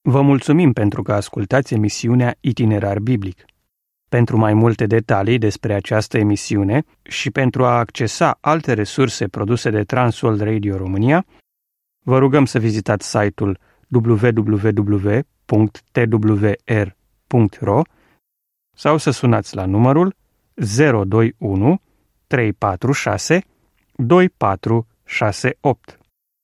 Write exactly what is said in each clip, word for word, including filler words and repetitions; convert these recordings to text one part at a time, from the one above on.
Vă mulțumim pentru că ascultați emisiunea Itinerar Biblic. Pentru mai multe detalii despre această emisiune și pentru a accesa alte resurse produse de Transworld Radio România, vă rugăm să vizitați site-ul w w w punct t w r punct r o sau să sunați la numărul zero doi unu trei patru șase doi patru șase opt.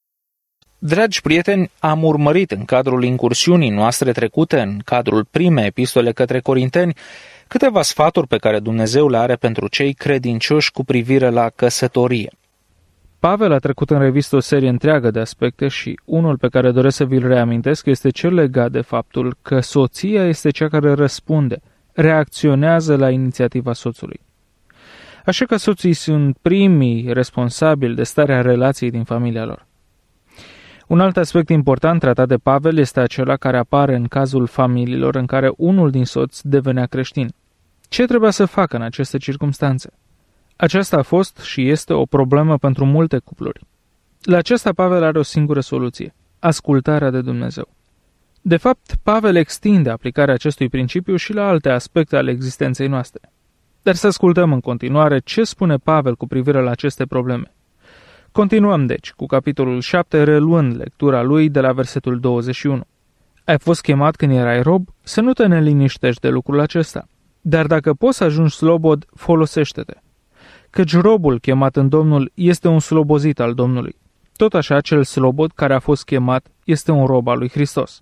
Dragi prieteni, am urmărit în cadrul incursiunii noastre trecute, în cadrul primei epistole către Corinteni, câteva sfaturi pe care Dumnezeu le are pentru cei credincioși cu privire la căsătorie. Pavel a trecut în revistă o serie întreagă de aspecte și unul pe care doresc să vi-l reamintesc este cel legat de faptul că soția este cea care răspunde, reacționează la inițiativa soțului. Așa că soții sunt primii responsabili de starea relației din familia lor. Un alt aspect important tratat de Pavel este acela care apare în cazul familiilor în care unul din soți devenea creștin. Ce trebuia să facă în aceste circumstanțe? Aceasta a fost și este o problemă pentru multe cupluri. La aceasta Pavel are o singură soluție: ascultarea de Dumnezeu. De fapt, Pavel extinde aplicarea acestui principiu și la alte aspecte ale existenței noastre. Dar să ascultăm în continuare ce spune Pavel cu privire la aceste probleme. Continuăm, deci, cu capitolul șapte, reluând lectura lui de la versetul douăzeci și unu. Ai fost chemat când erai rob? Să nu te neliniștești de lucrul acesta. Dar dacă poți să ajungi slobod, folosește-te. Căci robul chemat în Domnul este un slobozit al Domnului. Tot așa, cel slobod care a fost chemat este un rob al lui Hristos.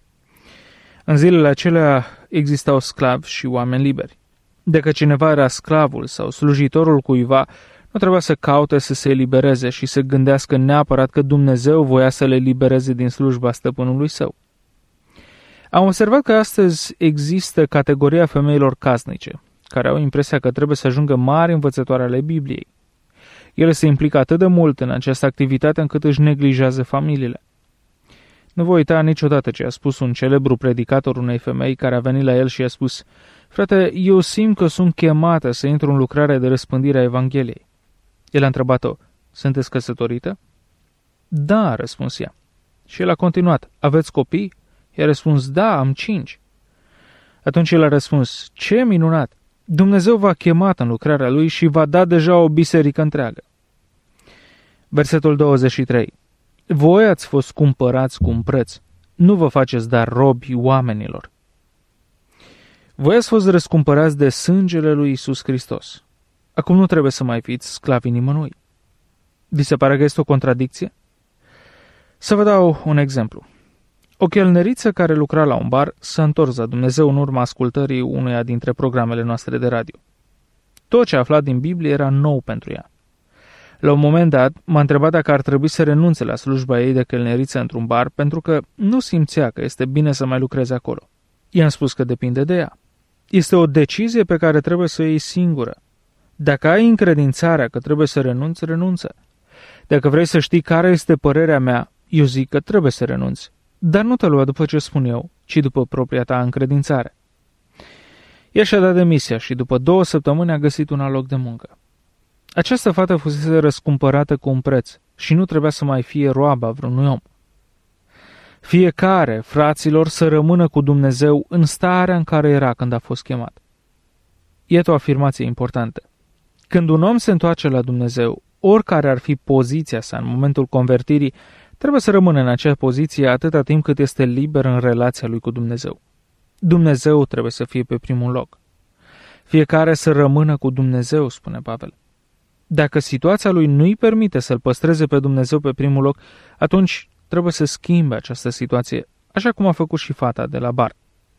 În zilele acelea existau sclavi și oameni liberi. Dacă cineva era sclavul sau slujitorul cuiva, nu trebuia să caute să se elibereze și să gândească neapărat că Dumnezeu voia să le elibereze din slujba stăpânului său. Am observat că astăzi există categoria femeilor casnice, care au impresia că trebuie să ajungă mari învățătoare ale Bibliei. Ele se implică atât de mult în această activitate încât își neglijează familiile. Nu voi uita niciodată ce a spus un celebru predicator unei femei care a venit la el și a spus: frate, eu simt că sunt chemată să intru în lucrarea de răspândire a Evangheliei. El a întrebat-o: sunteți căsătorită? Da, a răspuns ea. Și el a continuat: aveți copii? I-a răspuns: da, am cinci. Atunci el a răspuns: ce minunat! Dumnezeu v-a chemat în lucrarea lui și v-a dat deja o biserică întreagă. Versetul douăzeci și trei. Voi ați fost cumpărați cu un preț. Nu vă faceți dar robi oamenilor. Voi ați fost răscumpărați de sângele lui Iisus Hristos. Acum nu trebuie să mai fiți sclavi nimănui. Vi se pare că este o contradicție? Să vă dau un exemplu. O chelneriță care lucra la un bar s-a întors la Dumnezeu în urma ascultării unuia dintre programele noastre de radio. Tot ce a aflat din Biblie era nou pentru ea. La un moment dat m-a întrebat dacă ar trebui să renunțe la slujba ei de chelneriță într-un bar pentru că nu simțea că este bine să mai lucreze acolo. I-am spus că depinde de ea. Este o decizie pe care trebuie să o iei singură. Dacă ai încredințarea că trebuie să renunți, renunță. Dacă vrei să știi care este părerea mea, eu zic că trebuie să renunți. Dar nu te lua după ce spun eu, ci după propria ta încredințare. Ea și-a dat demisia și după două săptămâni a găsit un alt loc de muncă. Această fată fusese răscumpărată cu un preț și nu trebuia să mai fie roaba vreunui om. Fiecare, fraților, să rămână cu Dumnezeu în starea în care era când a fost chemat. Iată o afirmație importantă. Când un om se întoarce la Dumnezeu, oricare ar fi poziția sa în momentul convertirii, trebuie să rămână în acea poziție atâta timp cât este liber în relația lui cu Dumnezeu. Dumnezeu trebuie să fie pe primul loc. Fiecare să rămână cu Dumnezeu, spune Pavel. Dacă situația lui nu îi permite să-L păstreze pe Dumnezeu pe primul loc, atunci trebuie să schimbe această situație, așa cum a făcut și fata de la bar.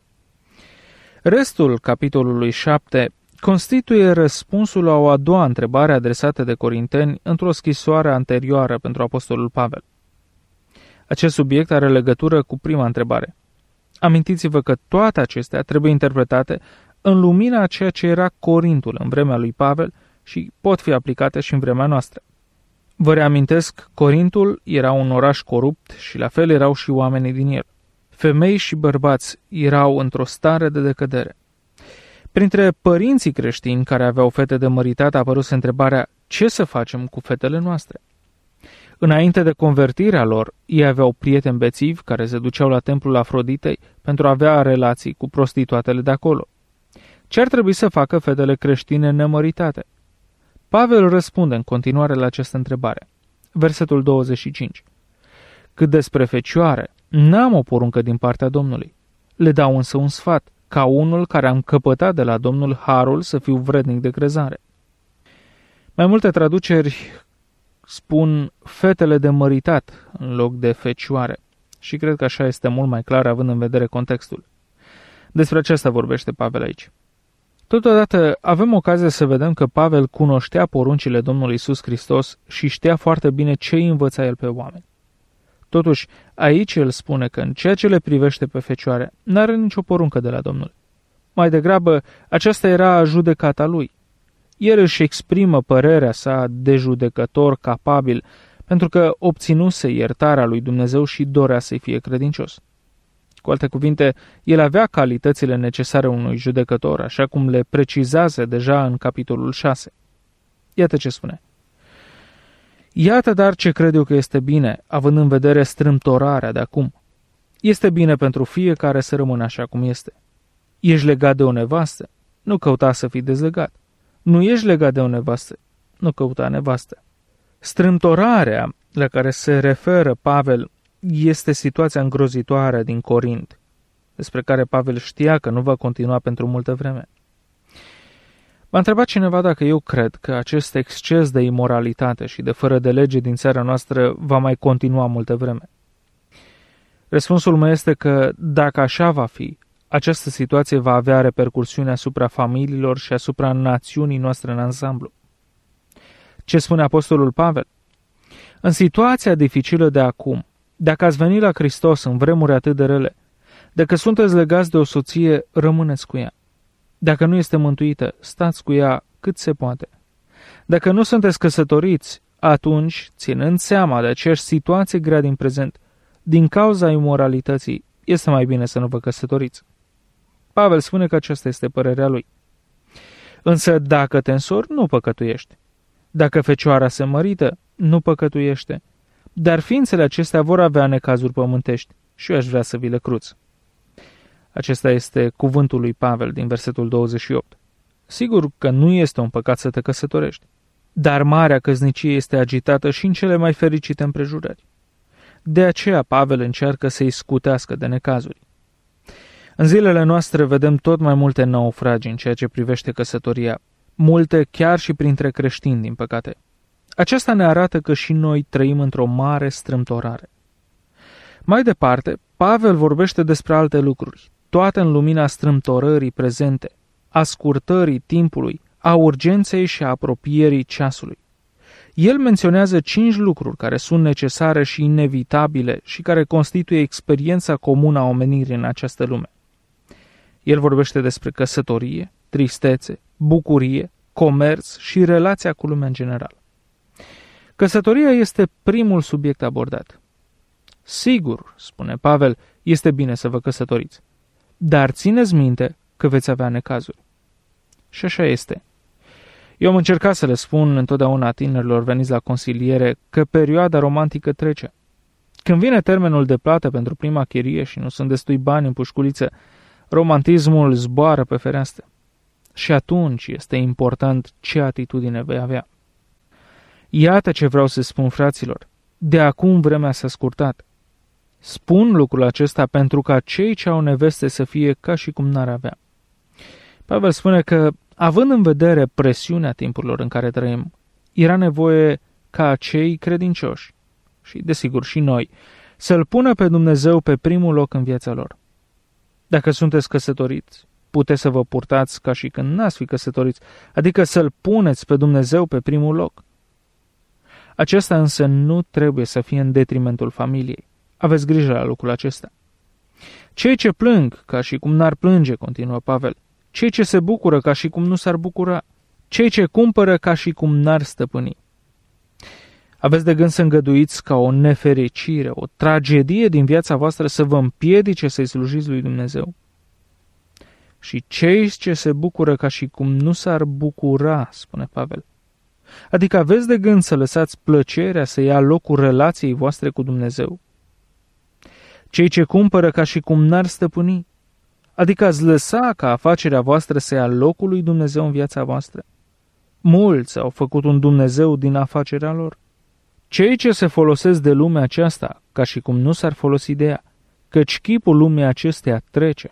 Restul capitolului șapte constituie răspunsul la o a doua întrebare adresată de corinteni într-o scrisoare anterioară pentru apostolul Pavel. Acest subiect are legătură cu prima întrebare. Amintiți-vă că toate acestea trebuie interpretate în lumina a ceea ce era Corintul în vremea lui Pavel și pot fi aplicate și în vremea noastră. Vă reamintesc, Corintul era un oraș corupt și la fel erau și oamenii din el. Femei și bărbați erau într-o stare de decădere. Printre părinții creștini care aveau fete de măritat a apărut întrebarea: ce să facem cu fetele noastre? Înainte de convertirea lor, ei aveau prieteni bețivi care se duceau la templul Afroditei pentru a avea relații cu prostituatele de acolo. Ce ar trebui să facă fetele creștine nemăritate? Pavel răspunde în continuare la această întrebare. Versetul douăzeci și cinci. Cât despre fecioare, n-am o poruncă din partea Domnului. Le dau însă un sfat, ca unul care am căpătat de la Domnul harul să fiu vrednic de crezare. Mai multe traduceri spun fetele de măritat în loc de fecioare și cred că așa este mult mai clar având în vedere contextul. Despre aceasta vorbește Pavel aici. Totodată avem ocazia să vedem că Pavel cunoștea poruncile Domnului Iisus Hristos și știa foarte bine ce îi învăța el pe oameni. Totuși, aici el spune că în ceea ce le privește pe fecioare, n-are nicio poruncă de la Domnul. Mai degrabă, aceasta era judecata lui. El își exprimă părerea sa de judecător capabil, pentru că obținuse iertarea lui Dumnezeu și dorea să-i fie credincios. Cu alte cuvinte, el avea calitățile necesare unui judecător, așa cum le precizează deja în capitolul șase. Iată ce spune. Iată dar ce cred eu că este bine, având în vedere strâmtorarea de acum. Este bine pentru fiecare să rămână așa cum este. Ești legat de o nevastă? Nu căuta să fii dezlegat. Nu ești legat de o nevastă? Nu căuta nevastă. Strâmtorarea la care se referă Pavel este situația îngrozitoare din Corint, despre care Pavel știa că nu va continua pentru multă vreme. M-a întrebat cineva dacă eu cred că acest exces de imoralitate și de fără de lege din țara noastră va mai continua multă vreme. Răspunsul meu este că, dacă așa va fi, această situație va avea repercursiuni asupra familiilor și asupra națiunii noastre în ansamblu. Ce spune apostolul Pavel? În situația dificilă de acum, dacă ați venit la Hristos în vremuri atât de rele, dacă sunteți legați de o soție, rămâneți cu ea. Dacă nu este mântuită, stați cu ea cât se poate. Dacă nu sunteți căsătoriți, atunci, ținând seama de aceeași situație grea din prezent, din cauza imoralității, este mai bine să nu vă căsătoriți. Pavel spune că aceasta este părerea lui. Însă dacă te însori, nu păcătuiești. Dacă fecioara se mărită, nu păcătuiește. Dar ființele acestea vor avea necazuri pământești și eu aș vrea să vi le cruț. Acesta este cuvântul lui Pavel din versetul douăzeci și opt. Sigur că nu este un păcat să te căsătorești, dar marea căsnicie este agitată și în cele mai fericite împrejurări. De aceea Pavel încearcă să-i scutească de necazuri. În zilele noastre vedem tot mai multe naufragii în ceea ce privește căsătoria, multe chiar și printre creștini, din păcate. Aceasta ne arată că și noi trăim într-o mare strâmtorare. Mai departe, Pavel vorbește despre alte lucruri, toate în lumina strâmtorării prezente, a scurtării timpului, a urgenței și a apropierii ceasului. El menționează cinci lucruri care sunt necesare și inevitabile și care constituie experiența comună a omenirii în această lume. El vorbește despre căsătorie, tristețe, bucurie, comerț și relația cu lumea în general. Căsătoria este primul subiect abordat. Sigur, spune Pavel, este bine să vă căsătoriți, dar țineți minte că veți avea necazuri. Și așa este. Eu am încercat să le spun întotdeauna tinerilor veniți la consiliere că perioada romantică trece. Când vine termenul de plată pentru prima chirie și nu sunt destui bani în pușculiță, romantismul zboară pe fereastră. Și atunci este important ce atitudine vei avea. Iată ce vreau să spun, fraților. De acum vremea s-a scurtat. Spun lucrul acesta pentru ca cei ce au neveste să fie ca și cum n-ar avea. Pavel spune că, având în vedere presiunea timpurilor în care trăim, era nevoie ca cei credincioși, și desigur și noi, să-L pună pe Dumnezeu pe primul loc în viața lor. Dacă sunteți căsătoriți, puteți să vă purtați ca și când n-ați fi căsătoriți, adică să-L puneți pe Dumnezeu pe primul loc. Acesta însă nu trebuie să fie în detrimentul familiei. Aveți grijă la lucrul acesta. Cei ce plâng ca și cum n-ar plânge, continuă Pavel, cei ce se bucură ca și cum nu s-ar bucura, cei ce cumpără ca și cum n-ar stăpâni. Aveți de gând să îngăduiți ca o nefericire, o tragedie din viața voastră să vă împiedice să-i slujiți lui Dumnezeu? Și cei ce se bucură ca și cum nu s-ar bucura, spune Pavel. Adică aveți de gând să lăsați plăcerea să ia locul relației voastre cu Dumnezeu? Cei ce cumpără ca și cum n-ar stăpâni, adică ați lăsa ca afacerea voastră să ia locul lui Dumnezeu în viața voastră? Mulți au făcut un Dumnezeu din afacerea lor. Cei ce se folosesc de lumea aceasta, ca și cum nu s-ar folosi de ea, căci chipul lumii acesteia trece.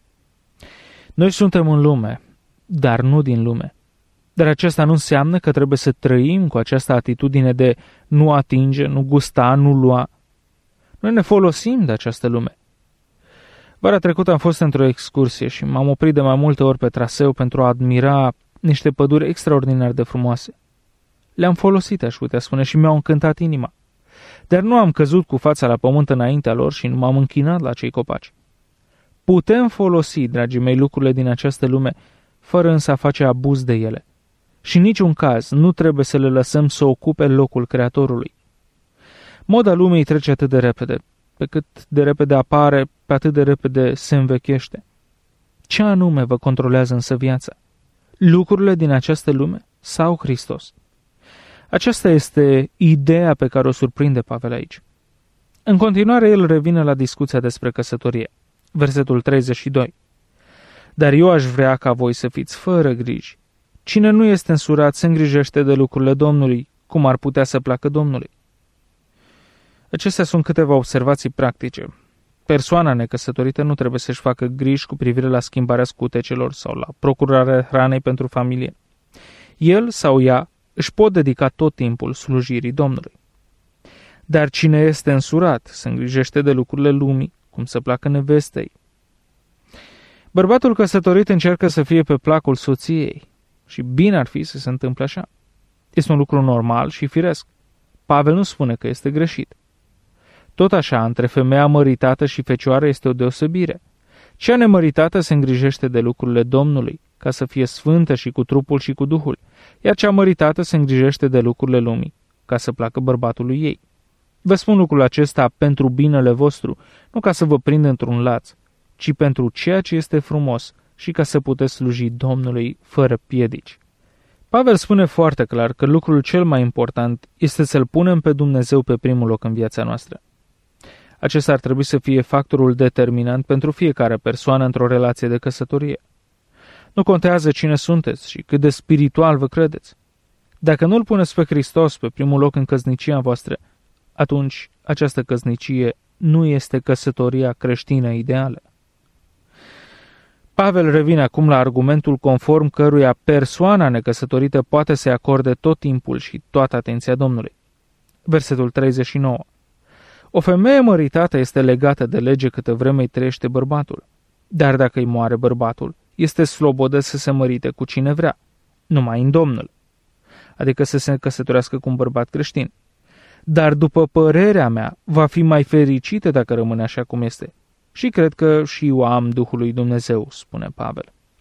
Noi suntem în lume, dar nu din lume. Dar aceasta nu înseamnă că trebuie să trăim cu această atitudine de nu atinge, nu gusta, nu lua. Noi ne folosim de această lume. Vara trecută am fost într-o excursie și m-am oprit de mai multe ori pe traseu pentru a admira niște păduri extraordinar de frumoase. Le-am folosit, aș putea spune, și mi-au încântat inima. Dar nu am căzut cu fața la pământ înaintea lor și nu m-am închinat la cei copaci. Putem folosi, dragii mei, lucrurile din această lume, fără însă a face abuz de ele. Și în niciun caz nu trebuie să le lăsăm să ocupe locul Creatorului. Moda lumii trece atât de repede. Pe cât de repede apare, pe atât de repede se învechește. Ce anume vă controlează însă viața? Lucrurile din această lume sau Hristos? Aceasta este ideea pe care o surprinde Pavel aici. În continuare, el revine la discuția despre căsătorie. Versetul treizeci și doi. Dar eu aș vrea ca voi să fiți fără griji. Cine nu este însurat se îngrijește de lucrurile Domnului, cum ar putea să placă Domnului. Acestea sunt câteva observații practice. Persoana necăsătorită nu trebuie să-și facă griji cu privire la schimbarea scutecelor sau la procurarea hranei pentru familie. El sau ea își pot dedica tot timpul slujirii Domnului. Dar cine este însurat se îngrijește de lucrurile lumii, cum să placă nevestei. Bărbatul căsătorit încearcă să fie pe placul soției și bine ar fi să se întâmple așa. Este un lucru normal și firesc. Pavel nu spune că este greșit. Tot așa, între femeia măritată și fecioară este o deosebire. Cea nemăritată se îngrijește de lucrurile Domnului, ca să fie sfântă și cu trupul și cu duhul, iar cea măritată se îngrijește de lucrurile lumii, ca să placă bărbatului ei. Vă spun lucrul acesta pentru binele vostru, nu ca să vă prind într-un laț, ci pentru ceea ce este frumos și ca să puteți sluji Domnului fără piedici. Pavel spune foarte clar că lucrul cel mai important este să-L punem pe Dumnezeu pe primul loc în viața noastră. Acesta ar trebui să fie factorul determinant pentru fiecare persoană într-o relație de căsătorie. Nu contează cine sunteți și cât de spiritual vă credeți. Dacă nu-L puneți pe Hristos pe primul loc în căsnicia voastră, atunci această căsnicie nu este căsătoria creștină ideală. Pavel revine acum la argumentul conform căruia persoana necăsătorită poate să-i acorde tot timpul și toată atenția Domnului. Versetul treizeci și nouă. O femeie măritată este legată de lege câtă vreme îi trăiește bărbatul, dar dacă îi moare bărbatul, este slobodă să se mărite cu cine vrea, numai în Domnul, adică să se căsătorească cu un bărbat creștin. Dar după părerea mea, va fi mai fericită dacă rămâne așa cum este. Și cred că și eu am Duhul lui Dumnezeu, spune Pavel.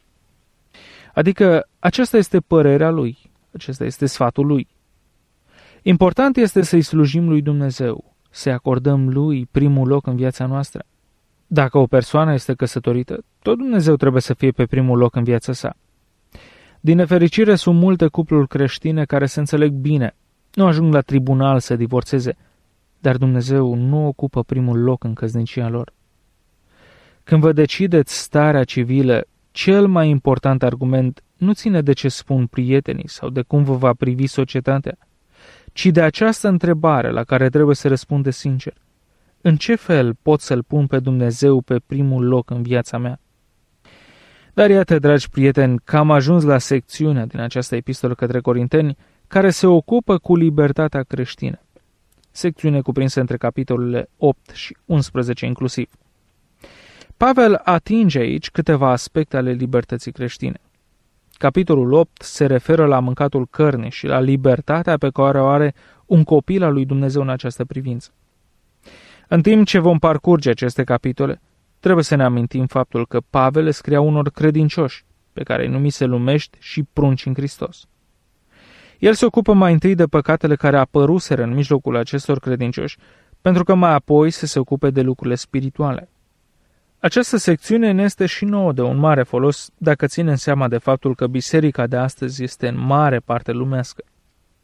Adică aceasta este părerea lui, acesta este sfatul lui. Important este să-i slujim lui Dumnezeu, să-i acordăm lui primul loc în viața noastră. Dacă o persoană este căsătorită, tot Dumnezeu trebuie să fie pe primul loc în viața sa. Din nefericire, sunt multe cupluri creștine care se înțeleg bine, nu ajung la tribunal să divorțeze, dar Dumnezeu nu ocupă primul loc în căsnicia lor. Când vă decideți starea civilă, cel mai important argument nu ține de ce spun prietenii sau de cum vă va privi societatea, ci de această întrebare la care trebuie să răspundeți sincer. În ce fel pot să-L pun pe Dumnezeu pe primul loc în viața mea? Dar iată, dragi prieteni, că am ajuns la secțiunea din această epistolă către Corinteni care se ocupă cu libertatea creștină. Secțiune cuprinsă între capitolele opt și unsprezece inclusiv. Pavel atinge aici câteva aspecte ale libertății creștine. Capitolul opt se referă la mâncatul cărnii și la libertatea pe care o are un copil al lui Dumnezeu în această privință. În timp ce vom parcurge aceste capitole, trebuie să ne amintim faptul că Pavel le scria unor credincioși, pe care îi numise lumești și prunci în Hristos. El se ocupă mai întâi de păcatele care apăruseră în mijlocul acestor credincioși, pentru că mai apoi să se ocupe de lucrurile spirituale. Această secțiune ne este și nouă de un mare folos dacă ținem seama de faptul că biserica de astăzi este în mare parte lumească.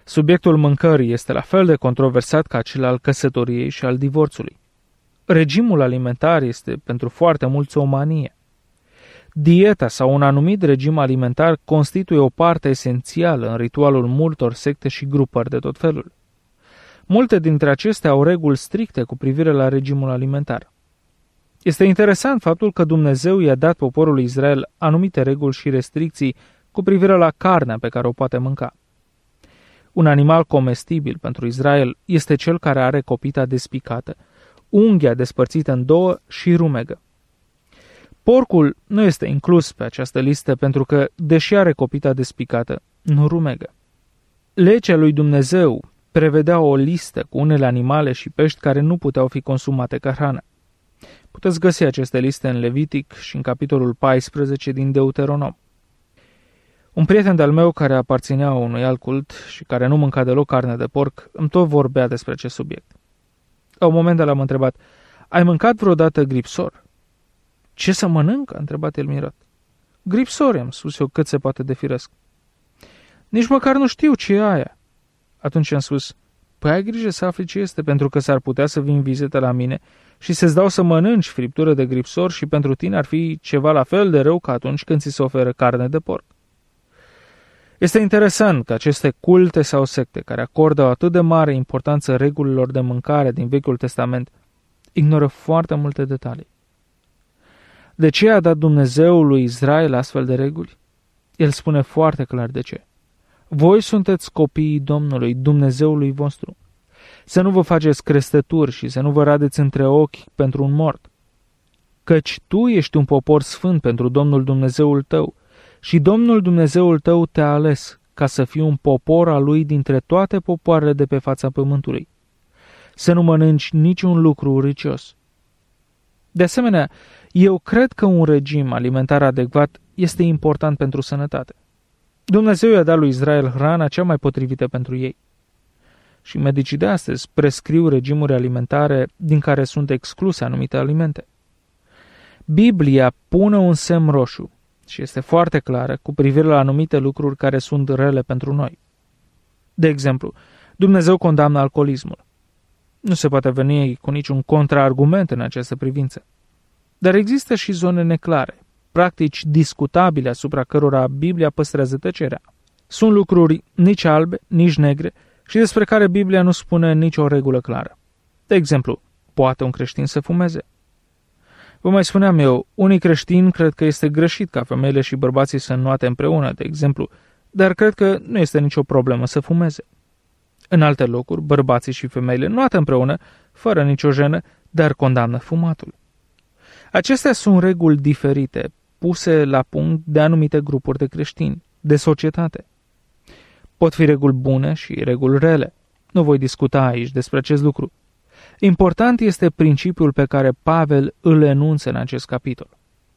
Subiectul mâncării este la fel de controversat ca cel al căsătoriei și al divorțului. Regimul alimentar este pentru foarte mulți o manie. Dieta sau un anumit regim alimentar constituie o parte esențială în ritualul multor secte și grupări de tot felul. Multe dintre acestea au reguli stricte cu privire la regimul alimentar. Este interesant faptul că Dumnezeu i-a dat poporului Israel anumite reguli și restricții cu privire la carnea pe care o poate mânca. Un animal comestibil pentru Israel este cel care are copita despicată, unghia despărțită în două și rumegă. Porcul nu este inclus pe această listă pentru că, deși are copita despicată, nu rumegă. Legea lui Dumnezeu prevedea o listă cu unele animale și pești care nu puteau fi consumate ca hrană. Puteți găsi aceste liste în Levitic și în capitolul paisprezece din Deuteronom. Un prieten de-al meu care aparținea unui alt cult și care nu mânca deloc carne de porc îmi tot vorbea despre acest subiect. La un moment l-am întrebat: ai mâncat vreodată gripsor? Ce să mănânc? A întrebat el mirat. Gripsor, i-am spus eu cât se poate de firesc. Nici măcar nu știu ce e aia. Atunci am spus: păi ai grijă să afli ce este, pentru că s-ar putea să vin vizită la mine și să-ți dau să mănânci friptură de gripsor și pentru tine ar fi ceva la fel de rău ca atunci când ți se oferă carne de porc. Este interesant că aceste culte sau secte care acordă o atât de mare importanță regulilor de mâncare din Vechiul Testament ignoră foarte multe detalii. De ce a dat Dumnezeu lui Israel astfel de reguli? El spune foarte clar de ce. Voi sunteți copiii Domnului, Dumnezeului vostru. Să nu vă faceți crestături și să nu vă radeți între ochi pentru un mort. Căci tu ești un popor sfânt pentru Domnul Dumnezeul tău și Domnul Dumnezeul tău te-a ales ca să fii un popor al lui dintre toate popoarele de pe fața pământului. Să nu mănânci niciun lucru urâcios. De asemenea, eu cred că un regim alimentar adecvat este important pentru sănătate. Dumnezeu i-a dat lui Israel hrana cea mai potrivită pentru ei. Și medicii de astăzi prescriu regimuri alimentare din care sunt excluse anumite alimente. Biblia pune un semn roșu și este foarte clară cu privire la anumite lucruri care sunt rele pentru noi. De exemplu, Dumnezeu condamnă alcoolismul. Nu se poate veni cu niciun contraargument în această privință. Dar există și zone neclare, practici discutabile asupra cărora Biblia păstrează tăcerea. Sunt lucruri nici albe, nici negre și despre care Biblia nu spune nicio regulă clară. De exemplu, poate un creștin să fumeze? Vă mai spuneam eu, unii creștini cred că este greșit ca femeile și bărbații să înnoate împreună, de exemplu, dar cred că nu este nicio problemă să fumeze. În alte locuri, bărbații și femeile înnoată împreună, fără nicio jenă, dar condamnă fumatul. Acestea sunt reguli diferite, puse la punct de anumite grupuri de creștini, de societate. Pot fi reguli bune și reguli rele. Nu voi discuta aici despre acest lucru. Important este principiul pe care Pavel îl enunță în acest capitol.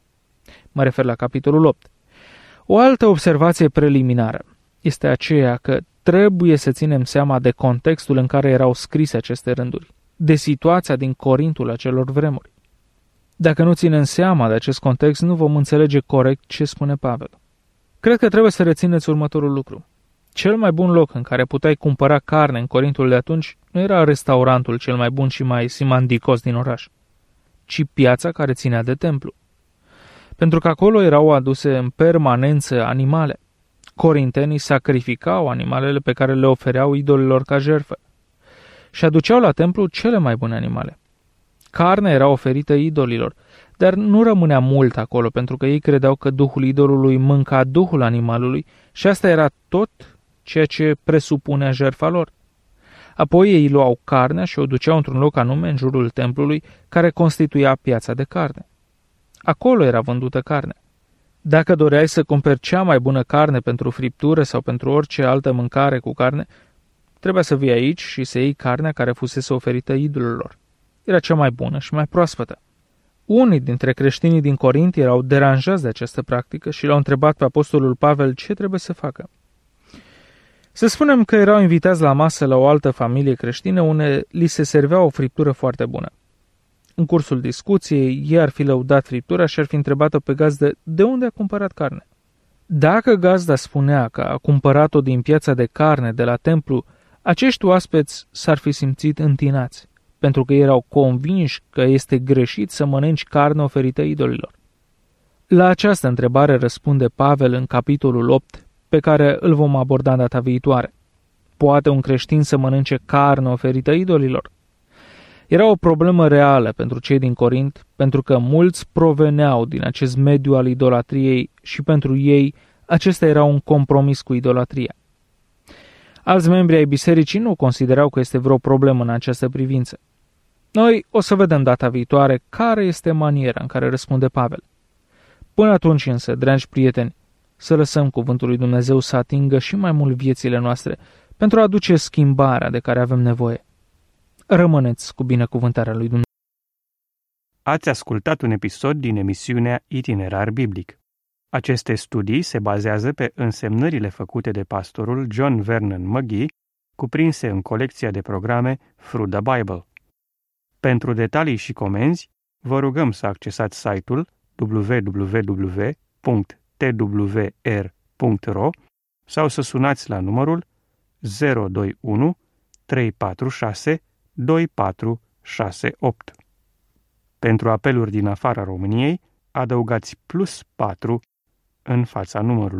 Mă refer la capitolul opt. O altă observație preliminară este aceea că trebuie să ținem seama de contextul în care erau scrise aceste rânduri, de situația din Corintul acelor vremuri. Dacă nu ținem seama de acest context, nu vom înțelege corect ce spune Pavel. Cred că trebuie să rețineți următorul lucru. Cel mai bun loc în care puteai cumpăra carne în Corintul de atunci nu era restaurantul cel mai bun și mai simandicos din oraș, ci piața care ținea de templu. Pentru că acolo erau aduse în permanență animale. Corintenii sacrificau animalele pe care le ofereau idolilor ca jertfă și aduceau la templu cele mai bune animale. Carnea era oferită idolilor, dar nu rămânea mult acolo pentru că ei credeau că duhul idolului mânca duhul animalului și asta era tot ceea ce presupunea jertfa lor. Apoi ei luau carnea și o duceau într-un loc anume în jurul templului care constituia piața de carne. Acolo era vândută carnea. Dacă doreai să cumperi cea mai bună carne pentru friptură sau pentru orice altă mâncare cu carne, trebuia să vii aici și să iei carnea care fusese oferită idolilor. Era cea mai bună și mai proaspătă. Unii dintre creștinii din Corint erau deranjați de această practică și l-au întrebat pe apostolul Pavel ce trebuie să facă. Să spunem că erau invitați la masă la o altă familie creștină unde li se servea o friptură foarte bună. În cursul discuției, ei ar fi lăudat friptura și ar fi întrebat-o pe gazdă de unde a cumpărat carne. Dacă gazda spunea că a cumpărat-o din piața de carne de la templu, acești oaspeți s-ar fi simțit întinați, pentru că erau convinși că este greșit să mănânci carne oferită idolilor. La această întrebare răspunde Pavel în capitolul opt, pe care îl vom aborda data viitoare. Poate un creștin să mănânce carne oferită idolilor? Era o problemă reală pentru cei din Corint, pentru că mulți proveneau din acest mediu al idolatriei și pentru ei acesta era un compromis cu idolatria. Alți membri ai bisericii nu considerau că este vreo problemă în această privință. Noi o să vedem data viitoare care este maniera în care răspunde Pavel. Până atunci însă, dragi prieteni, să lăsăm cuvântul lui Dumnezeu să atingă și mai mult viețile noastre pentru a aduce schimbarea de care avem nevoie. Rămâneți cu binecuvântarea lui Dumnezeu. Ați ascultat un episod din emisiunea Itinerar Biblic. Aceste studii se bazează pe însemnările făcute de pastorul John Vernon McGee, cuprinse în colecția de programe Through the Bible. Pentru detalii și comenzi, vă rugăm să accesați site-ul w w w punct t w r punct r o sau să sunați la numărul zero doi unu trei patru șase doi patru șase opt. Pentru apeluri din afara României, adăugați plus patru în fața numărului.